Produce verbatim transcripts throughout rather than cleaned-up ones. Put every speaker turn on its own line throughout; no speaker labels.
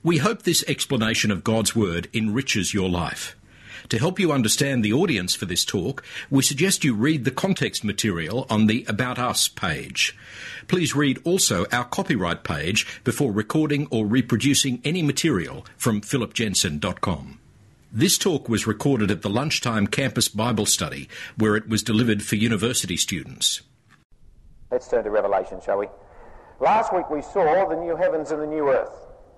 We hope this explanation of God's Word enriches your life. To help you understand the audience for this talk, we suggest you read the context material on the About Us page. Please read also our copyright page before recording or reproducing any material from philip jensen dot com. This talk was recorded at the Lunchtime Campus Bible Study, where it was delivered for university students.
Let's turn to Revelation, shall we? Last week we saw the new heavens and the new earth.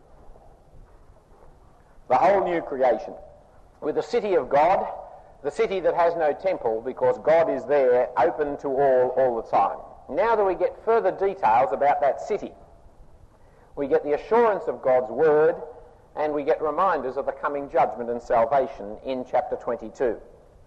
The whole new creation, with the city of God, the city that has no temple because God is there, open to all, all the time. Now that we get further details about that city, we get the assurance of God's word, and we get reminders of the coming judgment and salvation in chapter twenty-two.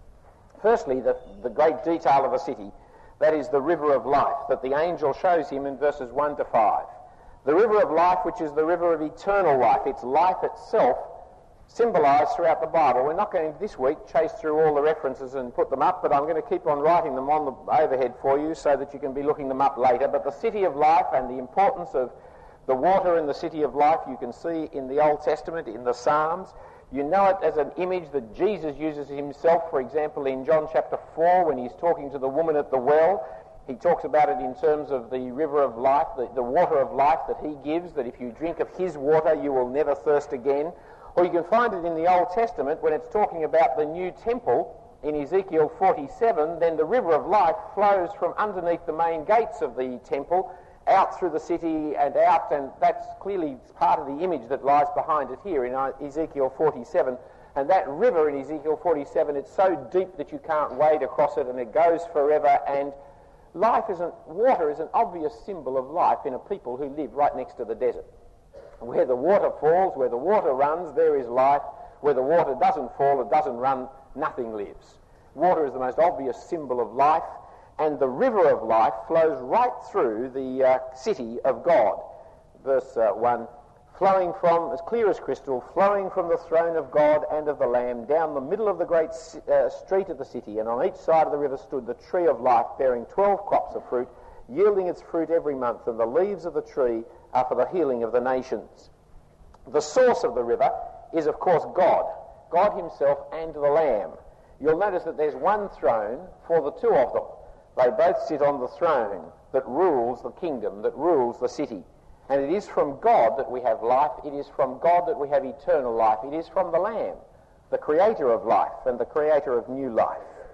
Firstly, the, the great detail of the city, that is the river of life, that the angel shows him in verses one to five. The river of life, which is the river of eternal life, it's life itself, symbolised throughout the Bible. We're not going to this week chase through all the references and put them up, but I'm going to keep on writing them on the overhead for you so that you can be looking them up later. But the city of life and the importance of the water in the city of life you can see in the Old Testament, in the Psalms. You know it as an image that Jesus uses himself, for example, in John chapter four when he's talking to the woman at the well. He talks about it in terms of the river of life, the, the water of life that he gives, that if you drink of his water you will never thirst again. Or you can find it in the Old Testament when it's talking about the new temple in Ezekiel forty-seven. Then the river of life flows from underneath the main gates of the temple out through the city and out, and that's clearly part of the image that lies behind it here in Ezekiel forty-seven. And that river in Ezekiel forty-seven, it's so deep that you can't wade across it, and it goes forever. And life isn't, water is an obvious symbol of life in a people who live right next to the desert. Where the water falls, where the water runs, there is life. Where the water doesn't fall, it doesn't run, nothing lives. Water is the most obvious symbol of life, and the river of life flows right through the uh, city of God. Verse uh, one, flowing from, as clear as crystal, flowing from the throne of God and of the Lamb, down the middle of the great uh, street of the city, and on each side of the river stood the tree of life, bearing twelve crops of fruit, yielding its fruit every month, and the leaves of the tree are for the healing of the nations. The source of the river is, of course, God, God himself and the Lamb. You'll notice that there's one throne for the two of them. They both sit on the throne that rules the kingdom, that rules the city. And it is from God that we have life. It is from God that we have eternal life. It is from the Lamb, the creator of life and the creator of new life.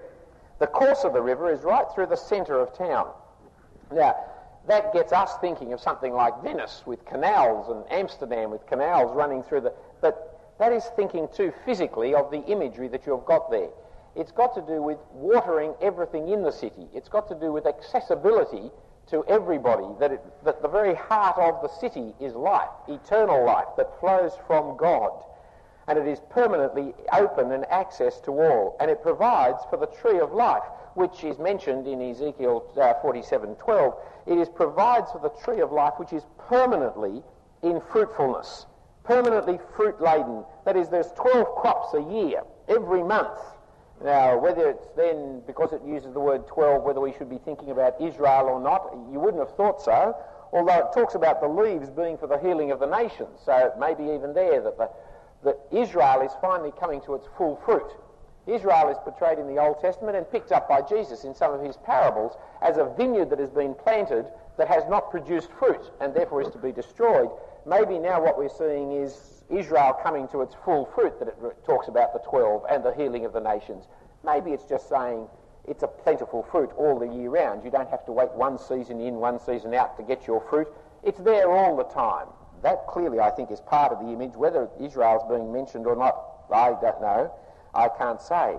The course of the river is right through the centre of town. Now, that gets us thinking of something like Venice with canals and Amsterdam with canals running through the... But that is thinking too physically of the imagery that you've got there. It's got to do with watering everything in the city. It's got to do with accessibility to everybody, that, it, that the very heart of the city is life, eternal life that flows from God. And it is permanently open and access to all. And it provides for the tree of life, which is mentioned in Ezekiel uh, forty-seven twelve. It is provides for the tree of life which is permanently in fruitfulness, permanently fruit-laden. That is, there's twelve crops a year, every month. Now, whether it's then, because it uses the word twelve, whether we should be thinking about Israel or not, you wouldn't have thought so, although it talks about the leaves being for the healing of the nations. So maybe even there that, the, that Israel is finally coming to its full fruit. Israel is portrayed in the Old Testament and picked up by Jesus in some of his parables as a vineyard that has been planted that has not produced fruit and therefore is to be destroyed. Maybe now what we're seeing is Israel coming to its full fruit, that it talks about the twelve and the healing of the nations. Maybe it's just saying it's a plentiful fruit all the year round. You don't have to wait one season in, one season out to get your fruit. It's there all the time. That clearly, I think, is part of the image. Whether Israel's being mentioned or not, I don't know. I can't say.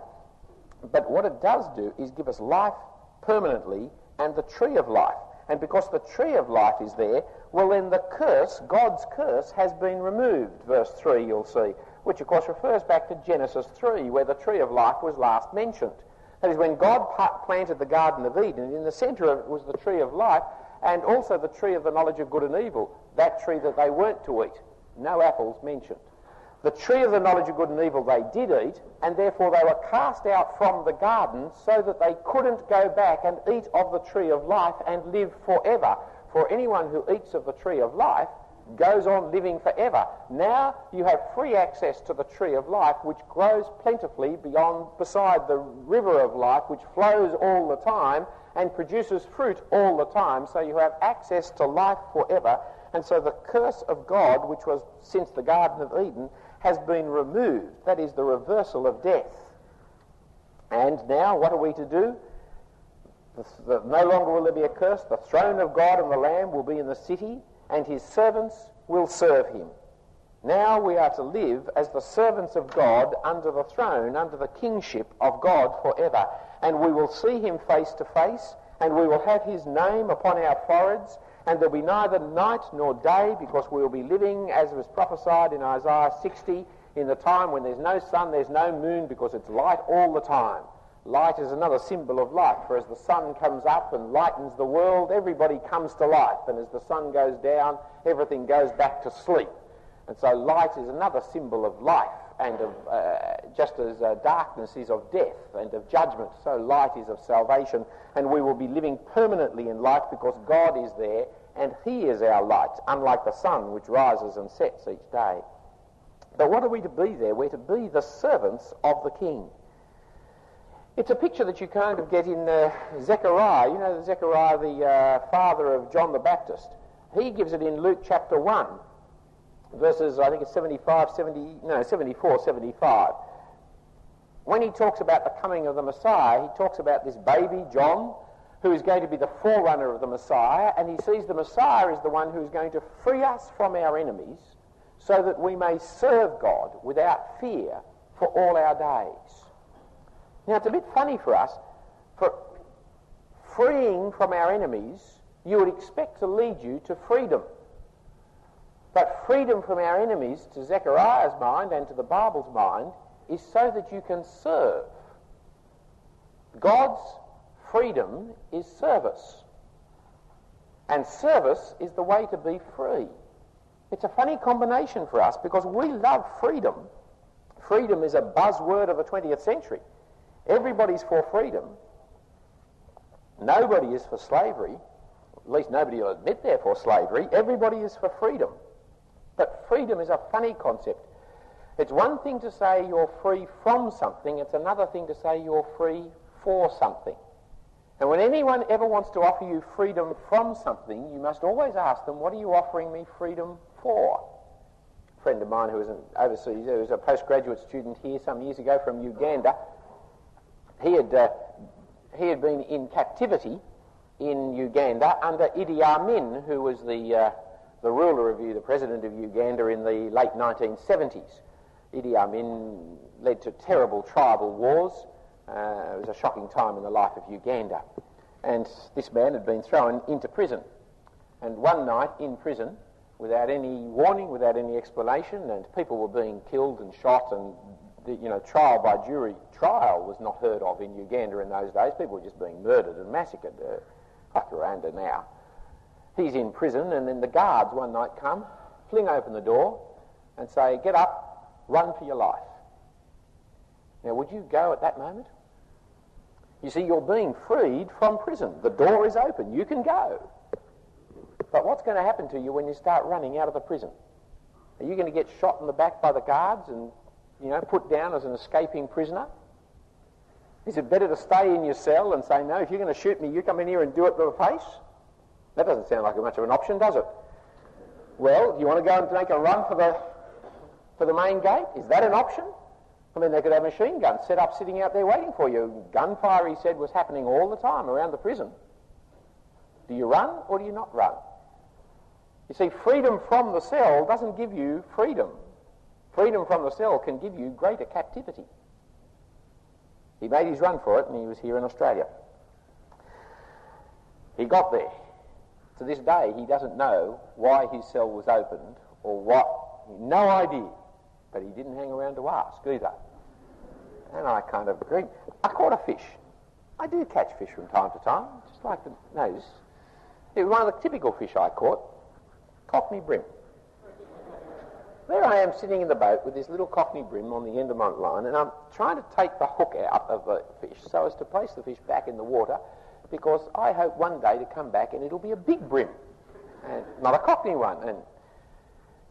But what it does do is give us life permanently and the tree of life. And because the tree of life is there, well then the curse, God's curse, has been removed. Verse three, you'll see, which of course refers back to Genesis three, where the tree of life was last mentioned. That is, when God planted the Garden of Eden, and in the centre of it was the tree of life, and also the tree of the knowledge of good and evil, that tree that they weren't to eat. No apples mentioned. The tree of the knowledge of good and evil they did eat, and therefore they were cast out from the garden so that they couldn't go back and eat of the tree of life and live forever. For anyone who eats of the tree of life goes on living forever. Now you have free access to the tree of life, which grows plentifully beyond, beside the river of life, which flows all the time and produces fruit all the time. So you have access to life forever. And so the curse of God, which was since the Garden of Eden, has been removed. That is the reversal of death. And now what are we to do? The, the, no longer will there be a curse. The throne of God and the Lamb will be in the city, and his servants will serve him. Now we are to live as the servants of God under the throne, under the kingship of God forever. And we will see him face to face, and we will have his name upon our foreheads, and there will be neither night nor day, because we will be living, as was prophesied in Isaiah sixty, in the time when there's no sun, there's no moon, because it's light all the time. Light is another symbol of life, for as the sun comes up and lightens the world, everybody comes to life, and as the sun goes down, everything goes back to sleep. And so light is another symbol of life, and of uh, just as uh, darkness is of death and of judgment, so light is of salvation, and we will be living permanently in light because God is there, and he is our light, unlike the sun which rises and sets each day. But what are we to be there? We're to be the servants of the King. It's a picture that you kind of get in uh, Zechariah. You know, Zechariah, the uh, father of John the Baptist. He gives it in Luke chapter one, verses, I think it's seventy-five, seventy, no, seventy-four, seventy-five. When he talks about the coming of the Messiah, he talks about this baby, John, who is going to be the forerunner of the Messiah, and he sees the Messiah as the one who is going to free us from our enemies so that we may serve God without fear for all our days. Now, it's a bit funny for us, for freeing from our enemies, you would expect to lead you to freedom. But freedom from our enemies, to Zechariah's mind and to the Bible's mind, is so that you can serve. God's freedom is service. And service is the way to be free. It's a funny combination for us because we love freedom. Freedom is a buzzword of the twentieth century. Everybody's for freedom. Nobody is for slavery. At least nobody will admit they're for slavery. Everybody is for freedom. But freedom is a funny concept. It's one thing to say you're free from something. It's another thing to say you're free for something. And when anyone ever wants to offer you freedom from something, you must always ask them, what are you offering me freedom for? A friend of mine who was an overseas, who was a postgraduate student here some years ago from Uganda, He had uh, he had been in captivity in Uganda under Idi Amin, who was the uh, the ruler of the president of Uganda in the late nineteen seventies. Idi Amin led to terrible tribal wars. Uh, it was a shocking time in the life of Uganda, and this man had been thrown into prison. And one night in prison, without any warning, without any explanation, and people were being killed and shot, and the, you know, trial by jury trial was not heard of in Uganda in those days. People were just being murdered and massacred, uh, like Rwanda now. He's in prison, and then the guards one night come, fling open the door, and say, "Get up, run for your life." Now, would you go at that moment? You see, you're being freed from prison. The door is open. You can go. But what's going to happen to you when you start running out of the prison? Are you going to get shot in the back by the guards and, you know, put down as an escaping prisoner? Is it better to stay in your cell and say, no, if you're going to shoot me, you come in here and do it to the face? That doesn't sound like much of an option, does it? Well, you want to go and make a run for the, for the main gate? Is that an option? I mean, they could have machine guns set up sitting out there waiting for you. Gunfire, he said, was happening all the time around the prison. Do you run or do you not run? You see, freedom from the cell doesn't give you freedom. Freedom from the cell can give you greater captivity. He made his run for it, and he was here in Australia. He got there. To this day, he doesn't know why his cell was opened or what. No idea. But he didn't hang around to ask either. And I kind of agreed. I caught a fish. I do catch fish from time to time, just like the nose. It was one of the typical fish I caught, cockney bream. There I am sitting in the boat with this little cockney bream on the end of my line, and I'm trying to take the hook out of the fish so as to place the fish back in the water, because I hope one day to come back and it'll be a big bream, and not a cockney one. And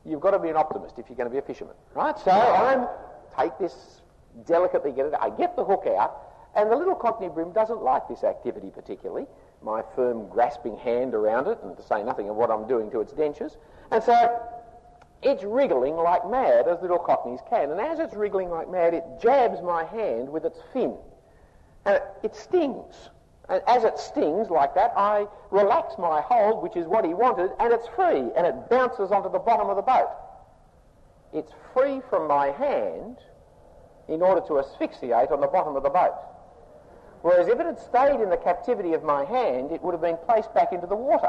You've got to be an optimist if you're going to be a fisherman, right? So I take this, delicately get it, I get the hook out, and the little cockney bream doesn't like this activity particularly, my firm grasping hand around it, and to say nothing of what I'm doing to its dentures. And so it's wriggling like mad, as little cockneys can, and as it's wriggling like mad, it jabs my hand with its fin, and it, it stings. And as it stings like that, I relax my hold, which is what he wanted, and it's free, and it bounces onto the bottom of the boat. It's free from my hand in order to asphyxiate on the bottom of the boat. Whereas if it had stayed in the captivity of my hand, it would have been placed back into the water.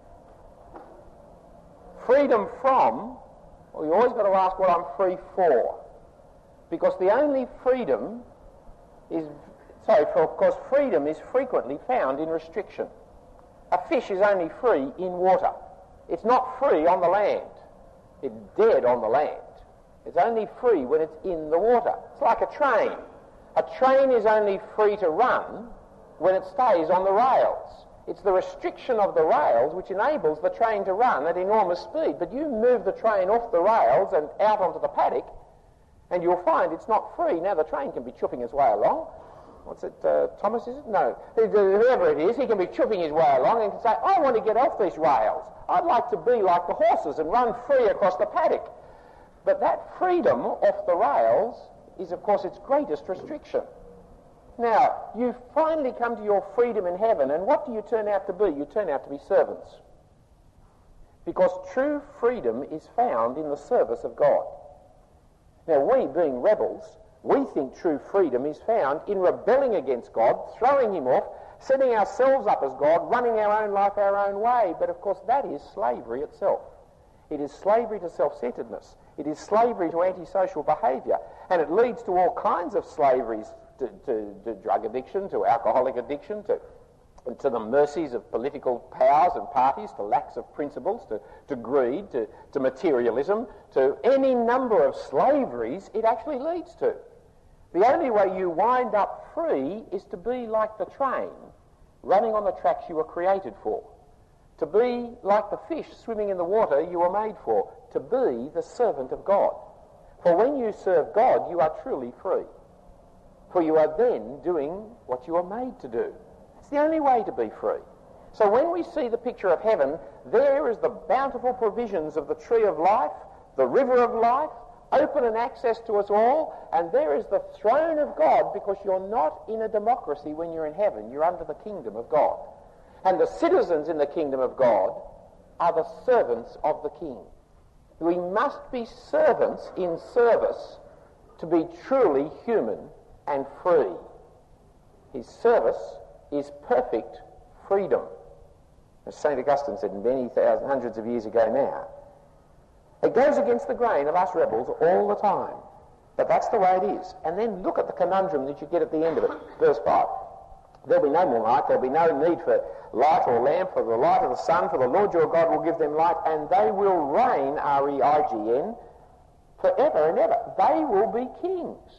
Freedom from, well, you always got to ask what I'm free for. Because the only freedom is, sorry, for, of course, freedom is frequently found in restriction. A fish is only free in water. It's not free on the land. It's dead on the land. It's only free when it's in the water. It's like a train. A train is only free to run when it stays on the rails. It's the restriction of the rails which enables the train to run at enormous speed. But you move the train off the rails and out onto the paddock, and you'll find it's not free. Now the train can be chopping its way along. What's it, uh, Thomas, is it? No. Whoever it is, he can be chopping his way along and can say, I want to get off these rails. I'd like to be like the horses and run free across the paddock. But that freedom off the rails is, of course, its greatest restriction. Now, you finally come to your freedom in heaven, and what do you turn out to be? You turn out to be servants. Because true freedom is found in the service of God. Now, we, being rebels, we think true freedom is found in rebelling against God, throwing him off, setting ourselves up as God, running our own life our own way. But, of course, that is slavery itself. It is slavery to self-centeredness. It is slavery to antisocial behaviour. And it leads to all kinds of slaveries, to, to, to drug addiction, to alcoholic addiction, to, to the mercies of political powers and parties, to lacks of principles, to, to greed, to, to materialism, to any number of slaveries it actually leads to. The only way you wind up free is to be like the train, running on the tracks you were created for. To be like the fish swimming in the water you were made for. To be the servant of God. For when you serve God, you are truly free. For you are then doing what you are made to do. It's the only way to be free. So when we see the picture of heaven, there is the bountiful provisions of the tree of life, the river of life, open and access to us all, and there is the throne of God, because you're not in a democracy when you're in heaven. You're under the kingdom of God. And the citizens in the kingdom of God are the servants of the king. We must be servants in service to be truly human and free. His service is perfect freedom. As Saint Augustine said many thousand, hundreds of years ago now. It goes against the grain of us rebels all the time. But that's the way it is. And then look at the conundrum that you get at the end of it. Verse five. There'll be no more night, there'll be no need for light or lamp, for the light of the sun, for the Lord your God will give them light, and they will reign, R E I G N, forever and ever. They will be kings.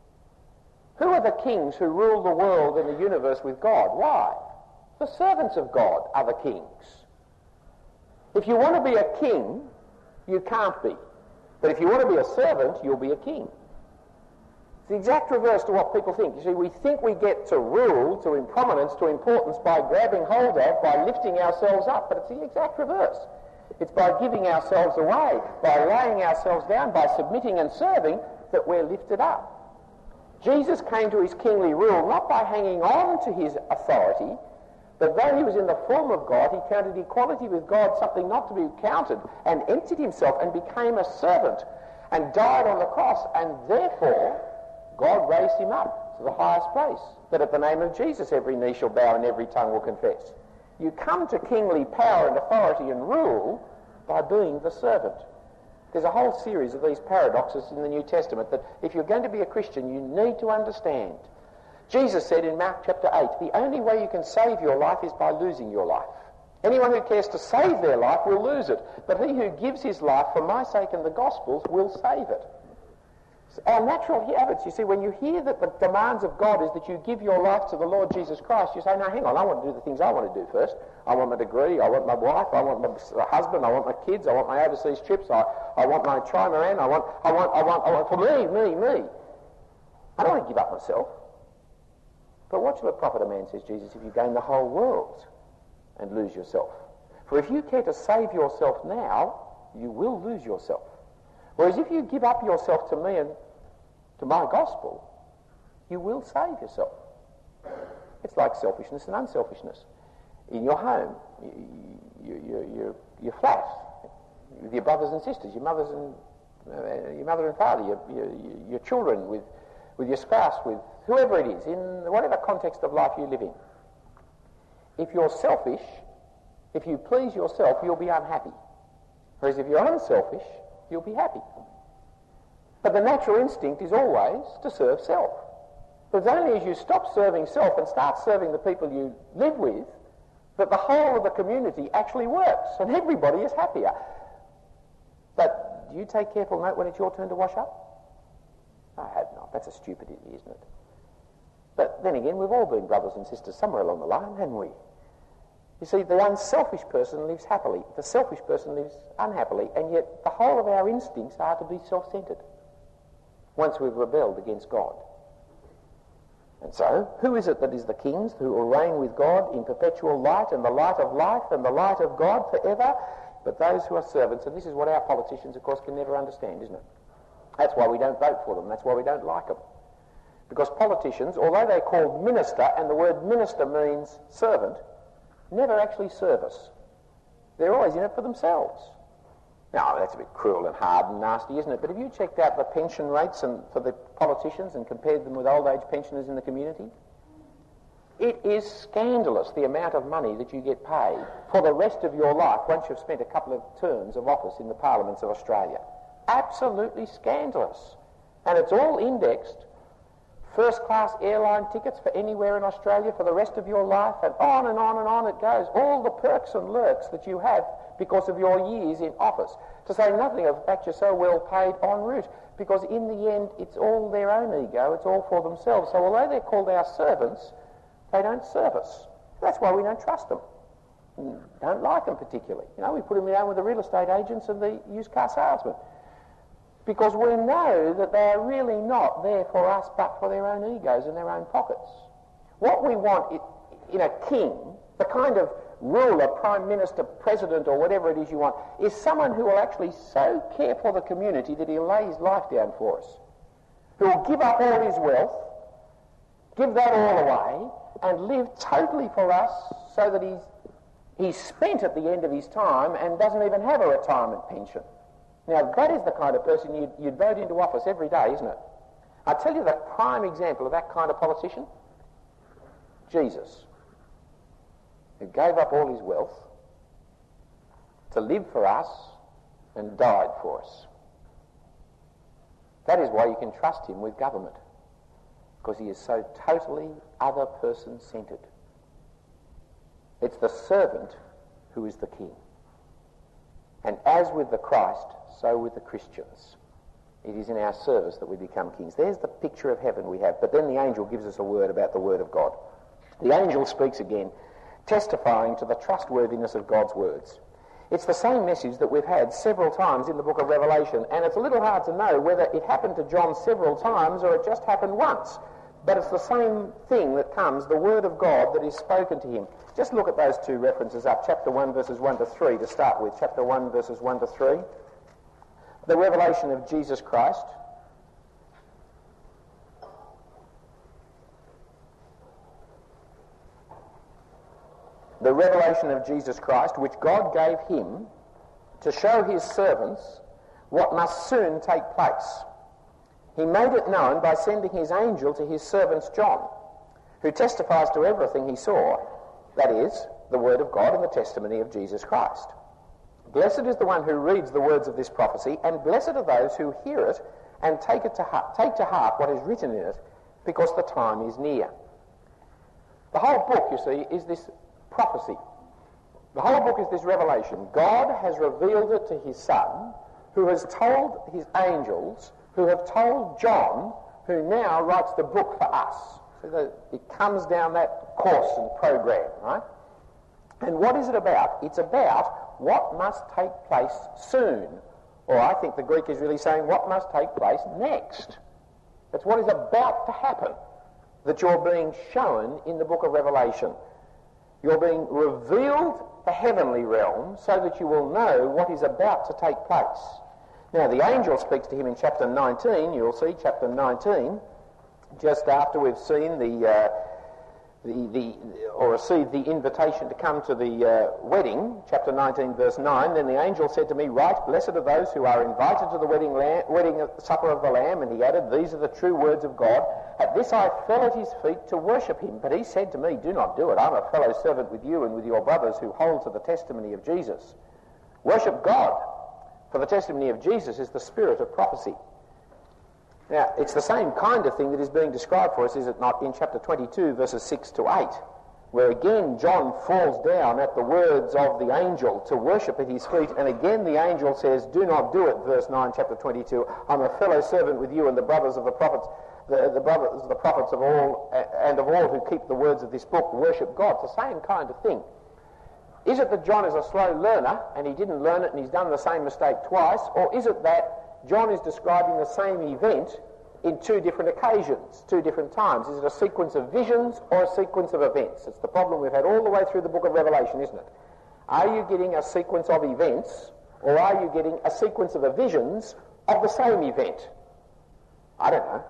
Who are the kings who rule the world and the universe with God? Why? The servants of God are the kings. If you want to be a king, you can't be. But if you want to be a servant, you'll be a king. It's the exact reverse to what people think. You see, we think we get to rule, to prominence, to importance by grabbing hold of, by lifting ourselves up, but it's the exact reverse. It's by giving ourselves away, by laying ourselves down, by submitting and serving, that we're lifted up. Jesus came to his kingly rule not by hanging on to his authority, but though he was in the form of God, he counted equality with God something not to be counted, and emptied himself and became a servant, and died on the cross, and therefore God raised him up to the highest place, that at the name of Jesus every knee shall bow and every tongue will confess. You come to kingly power and authority and rule by being the servant. There's a whole series of these paradoxes in the New Testament that if you're going to be a Christian, you need to understand. Jesus said in Mark chapter eight, the only way you can save your life is by losing your life. Anyone who cares to save their life will lose it, but he who gives his life for my sake and the gospel's will save it. Our natural habits, you see, when you hear that the demands of God is that you give your life to the Lord Jesus Christ, you say, no, hang on, I want to do the things I want to do first. I want my degree, I want my wife, I want my husband, I want my kids, I want my overseas trips, I, I want my trimaran, I want, I want, I want, I want, for me, me, me. I don't want to give up myself. But what shall it profit a man, says Jesus, if you gain the whole world and lose yourself? For if you care to save yourself now, you will lose yourself. Whereas if you give up yourself to me and to my gospel, you will save yourself. It's like selfishness and unselfishness. In your home, you, you, you, your flat, with your brothers and sisters, your mothers and uh, your mother and father, your, your, your children, with, with your spouse, with whoever it is, in whatever context of life you live in. If you're selfish, if you please yourself, you'll be unhappy. Whereas if you're unselfish, you'll be happy. But the natural instinct is always to serve self. But it's only as you stop serving self and start serving the people you live with that the whole of the community actually works and everybody is happier. But do you take careful note when it's your turn to wash up? I hope not. That's a stupidity, isn't it? But then again, we've all been brothers and sisters somewhere along the line, haven't we? You see, the unselfish person lives happily, the selfish person lives unhappily, and yet the whole of our instincts are to be self-centred once we've rebelled against God. And so, who is it that is the kings who will reign with God in perpetual light and the light of life and the light of God forever? But those who are servants, and this is what our politicians, of course, can never understand, isn't it? That's why we don't vote for them, that's why we don't like them. Because politicians, although they're called minister, and the word minister means servant, never actually serve us. They're always in it for themselves. Now, that's a bit cruel and hard and nasty, isn't it? But have you checked out the pension rates and, for the politicians and compared them with old age pensioners in the community? It is scandalous the amount of money that you get paid for the rest of your life once you've spent a couple of terms of office in the parliaments of Australia. Absolutely scandalous. And it's all indexed. First-class airline tickets for anywhere in Australia for the rest of your life, and on and on and on it goes. All the perks and lurks that you have because of your years in office, to say nothing of the fact you're so well paid en route, because in the end it's all their own ego, it's all for themselves. So although they're called our servants, they don't serve us. That's why we don't trust them. Don't like them particularly. You know, we put them down with the real estate agents and the used car salesmen, because we know that they are really not there for us but for their own egos and their own pockets. What we want in a king, the kind of ruler, prime minister, president, or whatever it is you want, is someone who will actually so care for the community that he'll lay his life down for us, who will give up all his wealth, give that all away, and live totally for us so that he's, he's spent at the end of his time and doesn't even have a retirement pension. Now, that is the kind of person you'd, you'd vote into office every day, isn't it? I'll tell you the prime example of that kind of politician. Jesus, who gave up all his wealth to live for us and died for us. That is why you can trust him with government, because he is so totally other person-centred. It's the servant who is the king. And as with the Christ, so with the Christians. It is in our service that we become kings. There's the picture of heaven we have. But then the angel gives us a word about the word of God. The angel speaks again, testifying to the trustworthiness of God's words. It's the same message that we've had several times in the book of Revelation, and it's a little hard to know whether it happened to John several times or it just happened once. But it's the same thing that comes, the word of God that is spoken to him. Just look at those two references up, chapter one, verses one to three to start with. Chapter one, verses one to three. The revelation of Jesus Christ. The revelation of Jesus Christ, which God gave him to show his servants what must soon take place. He made it known by sending his angel to his servant John, who testifies to everything he saw, that is, the word of God and the testimony of Jesus Christ. Blessed is the one who reads the words of this prophecy, and blessed are those who hear it and take it to heart, take to heart what is written in it, because the time is near. The whole book, you see, is this prophecy. The whole book is this revelation. God has revealed it to his Son, who has told his angels, who have told John, who now writes the book for us. So that it comes down that course and program, right? And what is it about? It's about what must take place soon. Or I think the Greek is really saying what must take place next. That's what is about to happen that you're being shown in the book of Revelation. You're being revealed the heavenly realm so that you will know what is about to take place. Now, the angel speaks to him in chapter nineteen. You'll see chapter nineteen, just after we've seen the, uh, the, the or received the invitation to come to the uh, wedding, chapter nineteen, verse nine. Then the angel said to me, "Write, blessed are those who are invited to the wedding, lamb, wedding supper of the Lamb." And he added, "These are the true words of God." At this I fell at his feet to worship him. But he said to me, "Do not do it. I'm a fellow servant with you and with your brothers who hold to the testimony of Jesus. Worship God, for the testimony of Jesus is the spirit of prophecy." Now, it's the same kind of thing that is being described for us, is it not, in chapter twenty-two, verses six to eight, where again John falls down at the words of the angel to worship at his feet, and again the angel says, "Do not do it," verse nine, chapter twenty-two. "I'm a fellow servant with you and the brothers of the prophets, the, the brothers of the prophets of all, and of all who keep the words of this book, worship God." It's the same kind of thing. Is it that John is a slow learner and he didn't learn it and he's done the same mistake twice, or is it that John is describing the same event in two different occasions, two different times? Is it a sequence of visions or a sequence of events? It's the problem we've had all the way through the book of Revelation, isn't it? Are you getting a sequence of events, or are you getting a sequence of visions of the same event? I don't know.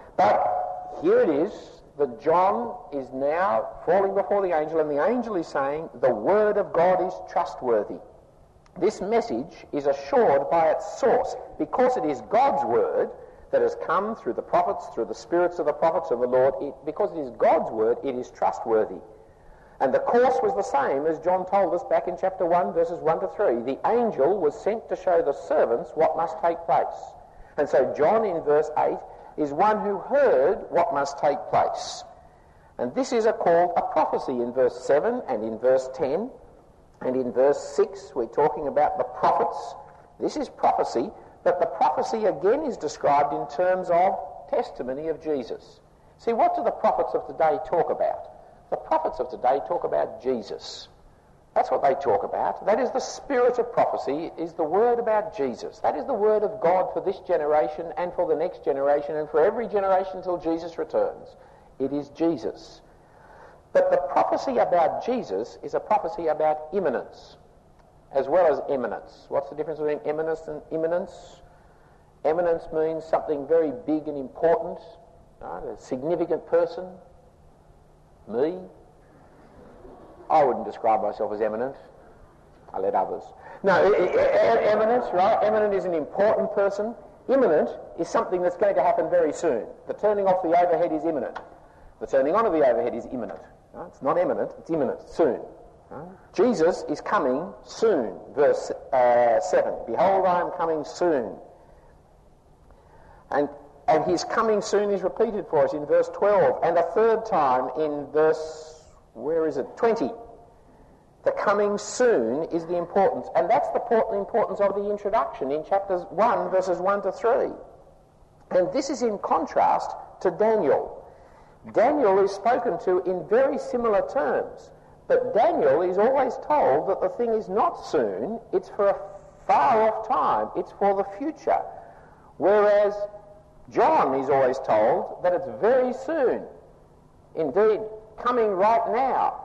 But here it is that John is now falling before the angel, and the angel is saying the word of God is trustworthy. This message is assured by its source, because it is God's word that has come through the prophets, through the spirits of the prophets of the Lord. It, because it is God's word, it is trustworthy. And the course was the same as John told us back in chapter one, verses one to three. The angel was sent to show the servants what must take place. And so John in verse eight is one who heard what must take place. And this is a, called a prophecy in verse seven and in verse ten. And in verse six, we're talking about the prophets. This is prophecy, but the prophecy again is described in terms of testimony of Jesus. See, what do the prophets of today talk about? The prophets of today talk about Jesus. That's what they talk about. That is the spirit of prophecy, is the word about Jesus. That is the word of God for this generation and for the next generation and for every generation until Jesus returns. It is Jesus. But the prophecy about Jesus is a prophecy about imminence as well as eminence. What's the difference between eminence and imminence? Eminence means something very big and important, right? A significant person. Me. I wouldn't describe myself as eminent. I let others. No, e- e- eminence, right? Eminent is an important person. Imminent is something that's going to happen very soon. The turning off the overhead is imminent. The turning on of the overhead is imminent. Right? It's not imminent, it's imminent, soon. Right? Jesus is coming soon, verse uh, seven. "Behold, I am coming soon." And and his coming soon is repeated for us in verse twelve, and a third time in verse, where is it, twenty. The coming soon is the importance, and that's the importance of the introduction in chapters one, verses one to three. And this is in contrast to Daniel. Daniel is spoken to in very similar terms, but Daniel is always told that the thing is not soon, it's for a far off time, it's for the future. Whereas John is always told that it's very soon, indeed coming right now.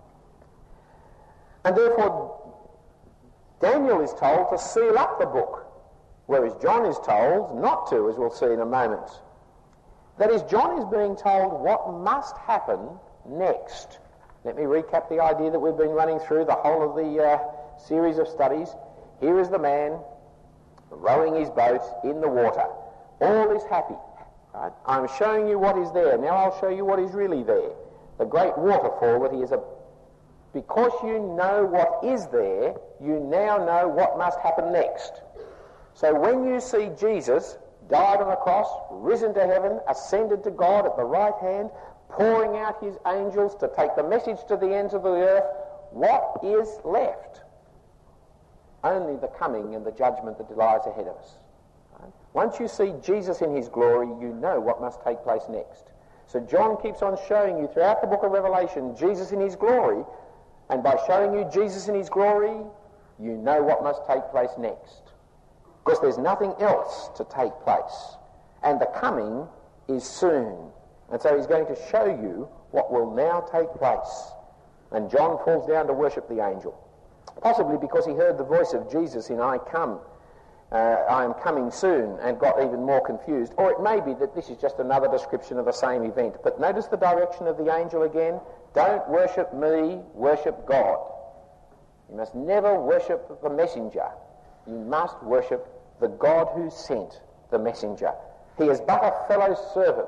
And therefore Daniel is told to seal up the book, whereas John is told not to, as we'll see in a moment. That is, John is being told what must happen next. Let me recap the idea that we've been running through the whole of the uh, series of studies. Here is the man rowing his boat in the water. All is happy. Right? I'm showing you what is there. Now I'll show you what is really there. The great waterfall that he is a... Because you know what is there, you now know what must happen next. So when you see Jesus died on the cross, risen to heaven, ascended to God at the right hand, pouring out his angels to take the message to the ends of the earth, what is left? only the coming and the judgment that lies ahead of us. Right? Once you see Jesus in his glory, you know what must take place next. So John keeps on showing you throughout the book of Revelation Jesus in his glory, and by showing you Jesus in his glory, you know what must take place next. Because there's nothing else to take place. And the coming is soon. And so he's going to show you what will now take place. And John falls down to worship the angel. Possibly because he heard the voice of Jesus in I come, uh, I am coming soon, and got even more confused. Or it may be that this is just another description of the same event. But notice the direction of the angel again. Don't worship me, worship God. You must never worship the messenger. You must worship the God who sent the messenger. He is but a fellow servant,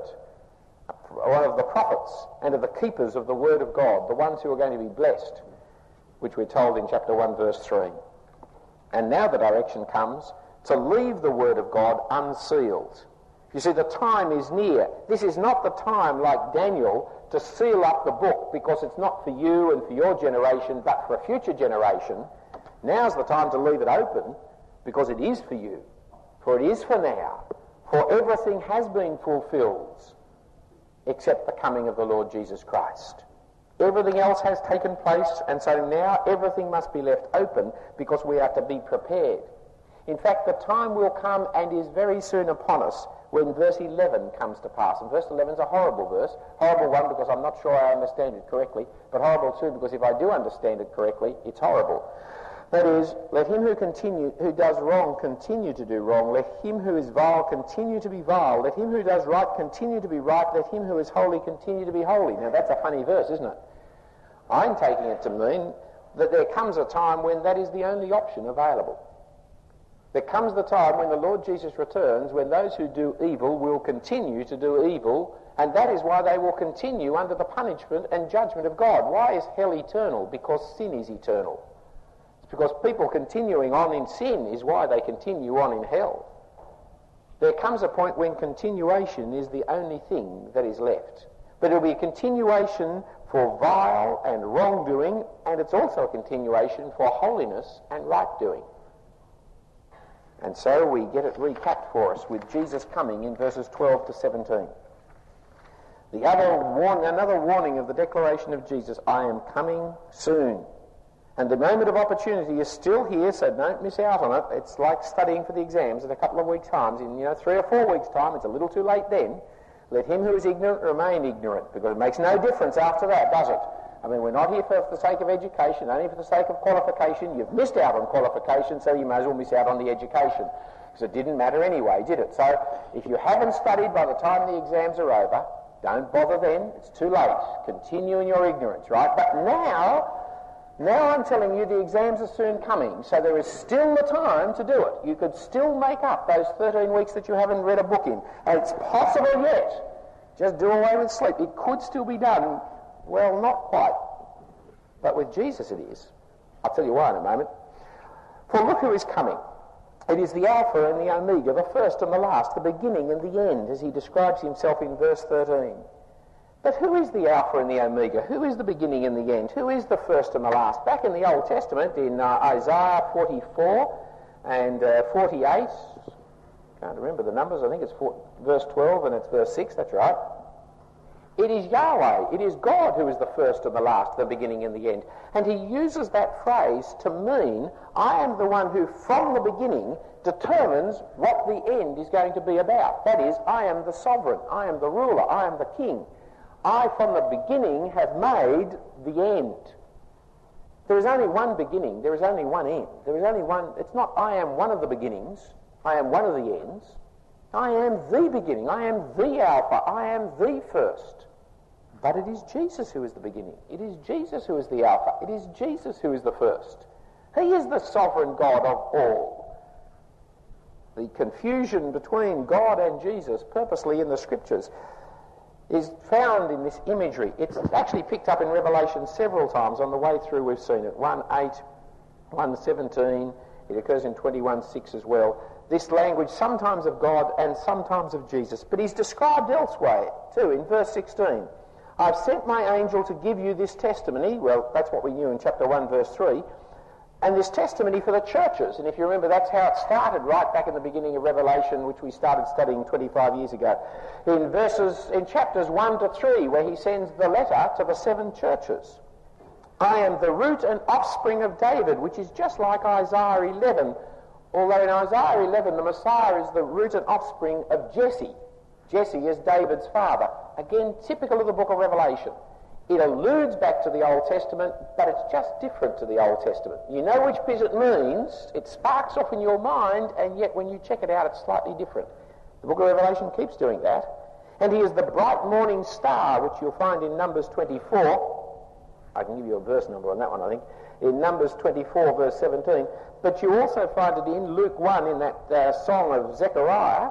one of the prophets and of the keepers of the word of God, the ones who are going to be blessed, which we're told in chapter one, verse three. And now the direction comes to leave the word of God unsealed. You see, the time is near. This is not the time, like Daniel, to seal up the book because it's not for you and for your generation, but for a future generation. Now's the time to leave it open because it is for you, for it is for now, for everything has been fulfilled except the coming of the Lord Jesus Christ. Everything else has taken place, and so now everything must be left open because we are to be prepared. In fact, the time will come and is very soon upon us when verse eleven comes to pass. And verse eleven is a horrible verse. Horrible one because I'm not sure I understand it correctly, but horrible too because if I do understand it correctly, it's horrible. That is, let him who continue, who does wrong continue to do wrong. Let him who is vile continue to be vile. Let him who does right continue to be right. Let him who is holy continue to be holy. Now that's a funny verse, isn't it? I'm taking it to mean that there comes a time when that is the only option available. There comes the time when the Lord Jesus returns, when those who do evil will continue to do evil, and that is why they will continue under the punishment and judgment of God. Why is hell eternal? Because sin is eternal. It's because people continuing on in sin is why they continue on in hell. There comes a point when continuation is the only thing that is left. But it will be a continuation for vile and wrongdoing, and it's also a continuation for holiness and right doing. And so we get it recapped for us with Jesus coming in verses twelve to seventeen. The other warning, another warning of the declaration of Jesus, I am coming soon. And the moment of opportunity is still here, so don't miss out on it. It's like studying for the exams in a couple of weeks' time. In you know three or four weeks' time, it's a little too late then. Let him who is ignorant remain ignorant, because it makes no difference after that, does it? I mean, we're not here for the sake of education, only for the sake of qualification. You've missed out on qualification, so you may as well miss out on the education, because it didn't matter anyway, did it? So if you haven't studied by the time the exams are over, don't bother then. It's too late. Continue in your ignorance, right? But now, now I'm telling you the exams are soon coming, so there is still the time to do it. You could still make up those thirteen weeks that you haven't read a book in, and it's possible yet. Just do away with sleep. It could still be done. Well, not quite. But with Jesus it is. I'll tell you why in a moment. For look who is coming. It is the Alpha and the Omega, the first and the last, the beginning and the end, as he describes himself in verse thirteen. But who is the Alpha and the Omega? Who is the beginning and the end? Who is the first and the last? Back in the Old Testament, in uh, Isaiah forty-four and uh, forty-eight, can't remember the numbers, I think it's four, verse twelve and it's verse six, that's right. It is Yahweh, it is God who is the first and the last, the beginning and the end. And he uses that phrase to mean, I am the one who from the beginning determines what the end is going to be about. That is, I am the sovereign, I am the ruler, I am the king. I, from the beginning, have made the end. There is only one beginning. There is only one end. There is only one... It's not I am one of the beginnings. I am one of the ends. I am the beginning. I am the Alpha. I am the first. But it is Jesus who is the beginning. It is Jesus who is the Alpha. It is Jesus who is the first. He is the sovereign God of all. The confusion between God and Jesus, purposely in the Scriptures, is found in this imagery. It's actually picked up in Revelation several times. On the way through we've seen it. one eight, one seventeen, it occurs in twenty-one six as well. This language sometimes of God and sometimes of Jesus. But he's described elsewhere too, in verse sixteen. I've sent my angel to give you this testimony. Well, that's what we knew in chapter one verse three. And this testimony for the churches. And if you remember, that's how it started right back in the beginning of Revelation, which we started studying twenty-five years ago. In verses, in chapters one to three, where he sends the letter to the seven churches. I am the root and offspring of David, which is just like Isaiah eleven. Although in Isaiah eleven, the Messiah is the root and offspring of Jesse. Jesse is David's father. Again, typical of the book of Revelation. It alludes back to the Old Testament, but it's just different to the Old Testament. You know which bit it means, it sparks off in your mind, and yet when you check it out, it's slightly different. The book of Revelation keeps doing that. And he is the bright morning star, which you'll find in Numbers twenty-four. I can give you a verse number on that one, I think. In Numbers twenty-four, verse seventeen. But you also find it in Luke one, in that uh, song of Zechariah.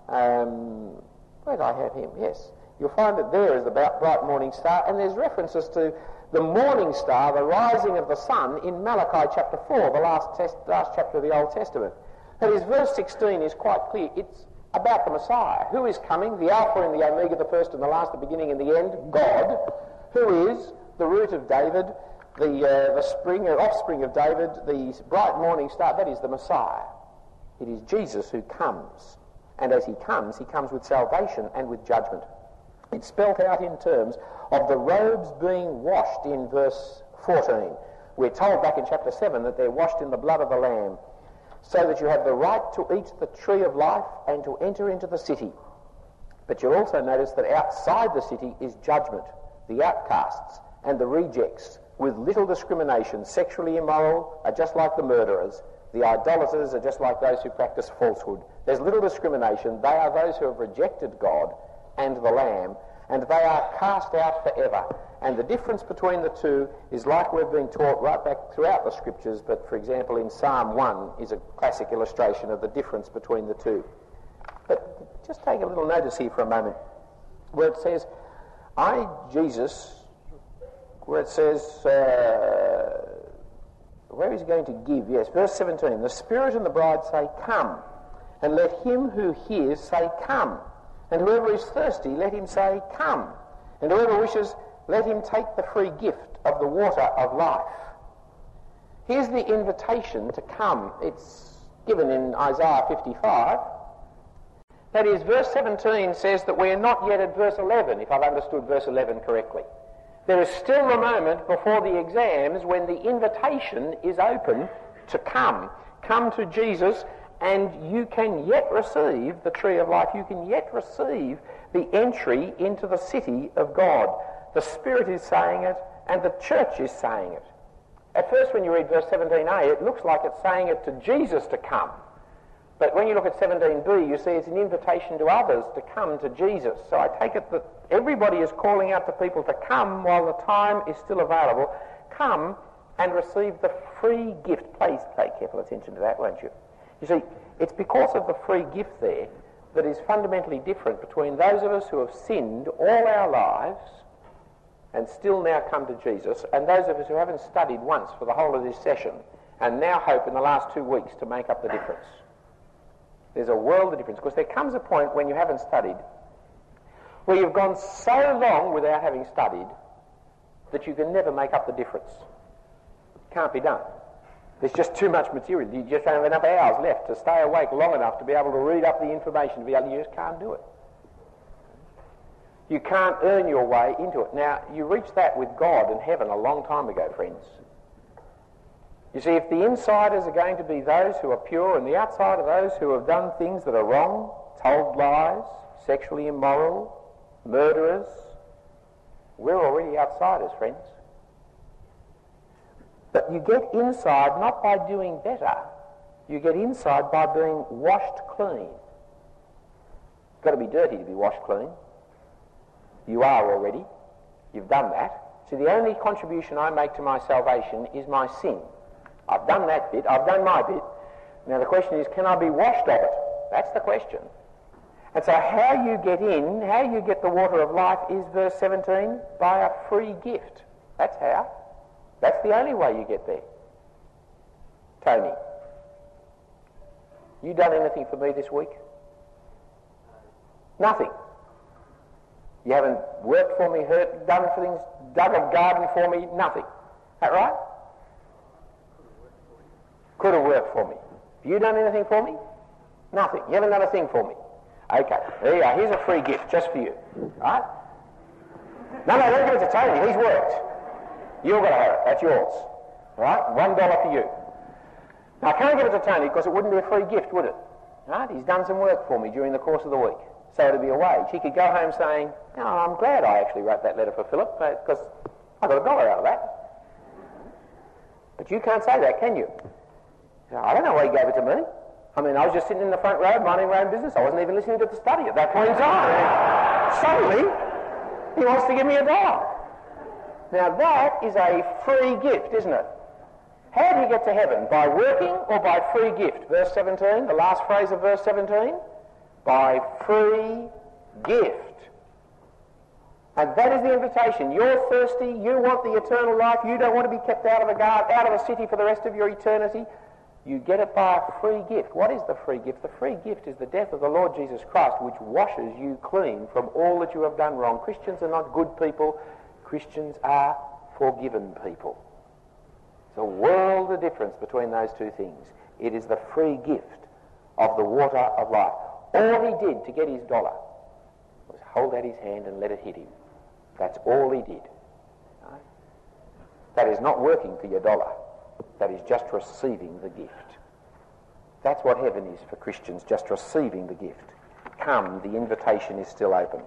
Um, where did I have him? Yes. You'll find that there is the bright morning star, and there's references to the morning star, the rising of the sun, in Malachi chapter four, the last, test, last chapter of the Old Testament. That is, verse sixteen is quite clear. It's about the Messiah. Who is coming? The Alpha and the Omega, the first and the last, the beginning and the end. God. Who is the root of David, the, uh, the spring, uh, offspring of David, the bright morning star. That is the Messiah. It is Jesus who comes. And as he comes, he comes with salvation and with judgment. It's spelt out in terms of the robes being washed in verse fourteen. We're told back in chapter seven that they're washed in the blood of the Lamb, so that you have the right to eat the tree of life and to enter into the city. But you'll also notice that outside the city is judgment, the outcasts and the rejects, with little discrimination. Sexually immoral are just like the murderers. The idolaters are just like those who practice falsehood. There's little discrimination. They are those who have rejected God and the Lamb, and they are cast out forever. And the difference between the two is like we've been taught right back throughout the Scriptures, but for example in Psalm one is a classic illustration of the difference between the two. But just take a little notice here for a moment, where it says, I, Jesus, where it says, uh, where is he going to give? Yes, verse seventeen, the Spirit and the bride say, come, and let him who hears say, come. And whoever is thirsty, let him say, come. And whoever wishes, let him take the free gift of the water of life. Here's the invitation to come. It's given in Isaiah fifty-five. That is, verse seventeen says that we are not yet at verse eleven, if I've understood verse eleven correctly. There is still a moment before the exams when the invitation is open to come. Come to Jesus, and you can yet receive the tree of life. You can yet receive the entry into the city of God. The Spirit is saying it, and the church is saying it. At first, when you read verse seventeen a, it looks like it's saying it to Jesus to come. But when you look at seventeen b, you see it's an invitation to others to come to Jesus. So I take it that everybody is calling out to people to come while the time is still available. Come and receive the free gift. Please pay careful attention to that, won't you? You see, it's because of the free gift there that is fundamentally different between those of us who have sinned all our lives and still now come to Jesus, and those of us who haven't studied once for the whole of this session and now hope in the last two weeks to make up the difference. There's a world of difference, because there comes a point when you haven't studied where you've gone so long without having studied that you can never make up the difference. It can't be done. There's just too much material. You just don't have enough hours left to stay awake long enough to be able to read up the information, to be able to, you just can't do it. You can't earn your way into it. Now, you reached that with God and heaven a long time ago, friends. You see, if the insiders are going to be those who are pure and the outside are those who have done things that are wrong, told lies, sexually immoral, murderers, we're already outsiders, friends. But you get inside not by doing better. You get inside by being washed clean. You've got to be dirty to be washed clean. You are already. You've done that. So the only contribution I make to my salvation is my sin. I've done that bit. I've done my bit. Now the question is, can I be washed of it? That's the question. And so how you get in, how you get the water of life is verse seventeen, by a free gift. That's how. That's the only way you get there. Tony, you done anything for me this week? Nothing. You haven't worked for me, hurt, done for things, dug a garden for me, nothing. Is that right? could have worked for me. Have you done anything for me? Nothing. You haven't done a thing for me. Okay, there you are. Here's a free gift just for you. Right? No, no, don't give it to Tony. He's worked. You've got to have it. That's yours. Right? One dollar for you. Now, I can't give it to Tony because it wouldn't be a free gift, would it? Right? He's done some work for me during the course of the week. So it'd be a wage. He could go home saying, oh, I'm glad I actually wrote that letter for Philip because I got a dollar out of that. But you can't say that, can you? I don't know why he gave it to me. I mean, I was just sitting in the front row minding my own business. I wasn't even listening to the study at that point in time. And suddenly, he wants to give me a dollar. Now that is a free gift, isn't it? How do you get to heaven? By working or by free gift? Verse seventeen, the last phrase of verse seventeen. By free gift. And that is the invitation. You're thirsty, you want the eternal life, you don't want to be kept out of a guard, out of a city for the rest of your eternity. You get it by a free gift. What is the free gift? The free gift is the death of the Lord Jesus Christ, which washes you clean from all that you have done wrong. Christians are not good people. Christians are forgiven people. There's a world of difference between those two things. It is the free gift of the water of life. All he did to get his dollar was hold out his hand and let it hit him. That's all he did. Right? That is not working for your dollar. That is just receiving the gift. That's what heaven is for Christians, just receiving the gift. Come, the invitation is still open.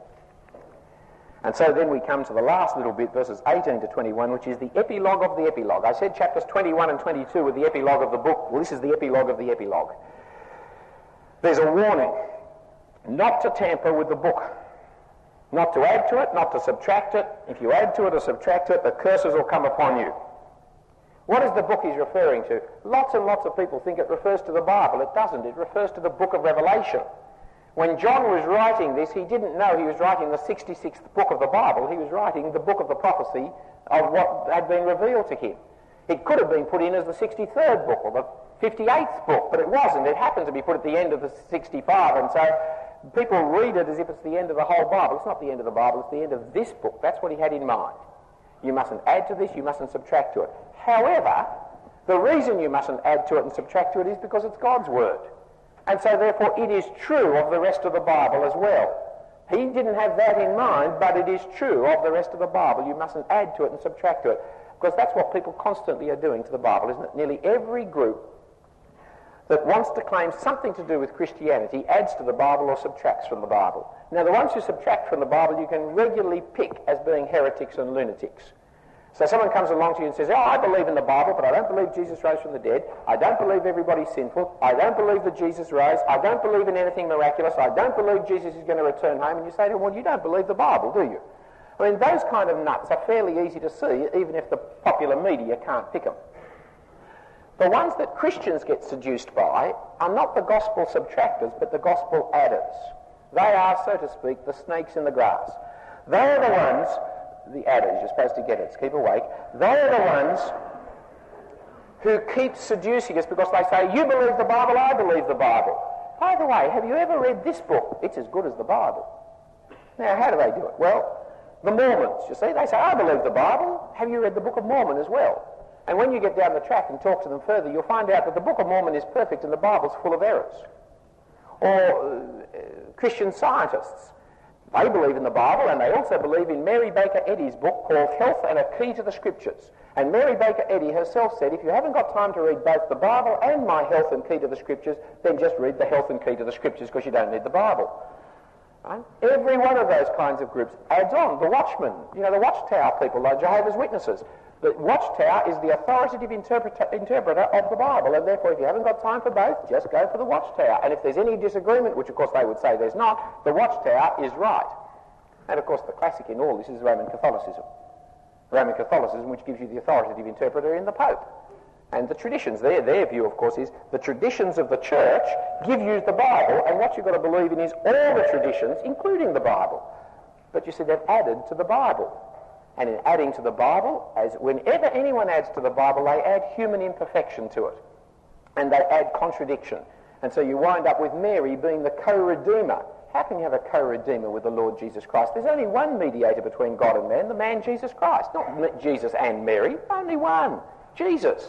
And so then we come to the last little bit, verses eighteen to twenty-one, which is the epilogue of the epilogue. I said chapters twenty-one and twenty-two were the epilogue of the book. Well, this is the epilogue of the epilogue. There's a warning not to tamper with the book, not to add to it, not to subtract it. If you add to it or subtract it, the curses will come upon you. What is the book he's referring to? Lots and lots of people think it refers to the Bible. It doesn't. It refers to the book of Revelation. When John was writing this, he didn't know he was writing the sixty-sixth book of the Bible. He was writing the book of the prophecy of what had been revealed to him. It could have been put in as the sixty-third book or the fifty-eighth book, but it wasn't. It happened to be put at the end of the sixty-five, and so people read it as if it's the end of the whole Bible. It's not the end of the Bible, it's the end of this book. That's what he had in mind. You mustn't add to this, you mustn't subtract to it. However, the reason you mustn't add to it and subtract to it is because it's God's word. And so therefore it is true of the rest of the Bible as well. He didn't have that in mind, but it is true of the rest of the Bible. You mustn't add to it and subtract to it, because that's what people constantly are doing to the Bible, isn't it? Nearly every group that wants to claim something to do with Christianity adds to the Bible or subtracts from the Bible. Now, the ones who subtract from the Bible you can regularly pick as being heretics and lunatics. So someone comes along to you and says, oh, I believe in the Bible, but I don't believe Jesus rose from the dead. I don't believe everybody's sinful. I don't believe that Jesus rose. I don't believe in anything miraculous. I don't believe Jesus is going to return home. And you say to them, well, you don't believe the Bible, do you? I mean, those kind of nuts are fairly easy to see, even if the popular media can't pick them. The ones that Christians get seduced by are not the gospel subtractors, but the gospel adders. They are, so to speak, the snakes in the grass. They are the ones, the adders, you're supposed to get it, so keep awake. They are the ones who keep seducing us because they say, you believe the Bible, I believe the Bible. By the way, have you ever read this book? It's as good as the Bible. Now, how do they do it? Well, the Mormons, you see, they say, I believe the Bible. Have you read the Book of Mormon as well? And when you get down the track and talk to them further, you'll find out that the Book of Mormon is perfect and the Bible's full of errors. Or uh, Christian scientists, they believe in the Bible, and they also believe in Mary Baker Eddy's book called Health and a Key to the Scriptures. And Mary Baker Eddy herself said, if you haven't got time to read both the Bible and my Health and Key to the Scriptures, then just read the Health and Key to the Scriptures because you don't need the Bible. Right? Every one of those kinds of groups adds on. The Watchmen, you know, the Watchtower people, like Jehovah's Witnesses. The Watchtower is the authoritative interpreter, interpreter of the Bible, and therefore if you haven't got time for both, just go for the Watchtower. And if there's any disagreement, which of course they would say there's not, the Watchtower is right. And of course the classic in all this is Roman Catholicism. Roman Catholicism, which gives you the authoritative interpreter in the Pope. And the traditions, their, their view of course is the traditions of the church give you the Bible, and what you've got to believe in is all the traditions, including the Bible. But you see, they've added to the Bible. And in adding to the Bible, as whenever anyone adds to the Bible, they add human imperfection to it. And they add contradiction. And so you wind up with Mary being the co-redeemer. How can you have a co-redeemer with the Lord Jesus Christ? There's only one mediator between God and man, the man Jesus Christ. Not Jesus and Mary, only one. Jesus. It's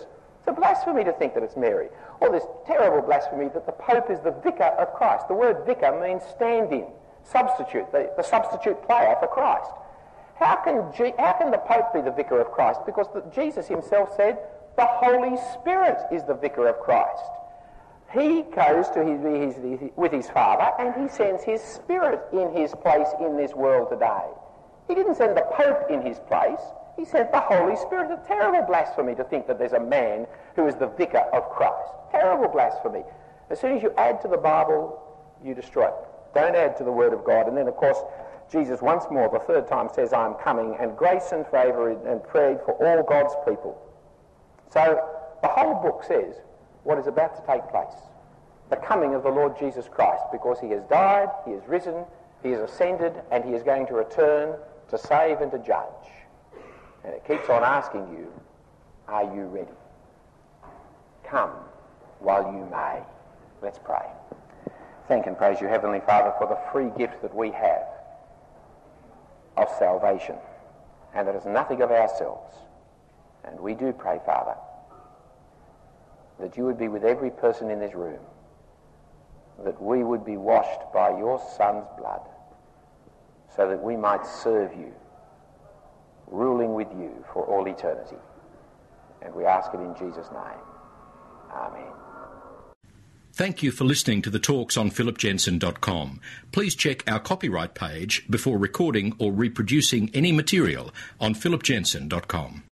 a blasphemy to think that it's Mary. Or this terrible blasphemy that the Pope is the vicar of Christ. The word vicar means stand-in, substitute, the, the substitute player for Christ. How can, G- how can the Pope be the vicar of Christ? Because the, Jesus himself said the Holy Spirit is the vicar of Christ. He goes to his, his, his, with his Father and he sends his Spirit in his place in this world today. He didn't send the Pope in his place. He sent the Holy Spirit. A terrible blasphemy to think that there's a man who is the vicar of Christ. Terrible blasphemy. As soon as you add to the Bible, you destroy it. Don't add to the Word of God. And then, of course, Jesus once more, the third time, says, I'm coming, and grace and favour and prayed for all God's people. So the whole book says what is about to take place. The coming of the Lord Jesus Christ, because he has died, he has risen, he has ascended, and he is going to return to save and to judge. And it keeps on asking you, are you ready? Come while you may. Let's pray. Thank and praise you, Heavenly Father, for the free gift that we have of salvation, and that is nothing of ourselves. And we do pray, Father, that you would be with every person in this room, that we would be washed by your Son's blood, so that we might serve you, ruling with you for all eternity. And we ask it in Jesus' name. Amen.
Thank you for listening to the talks on philip jensen dot com. Please check our copyright page before recording or reproducing any material on philip jensen dot com.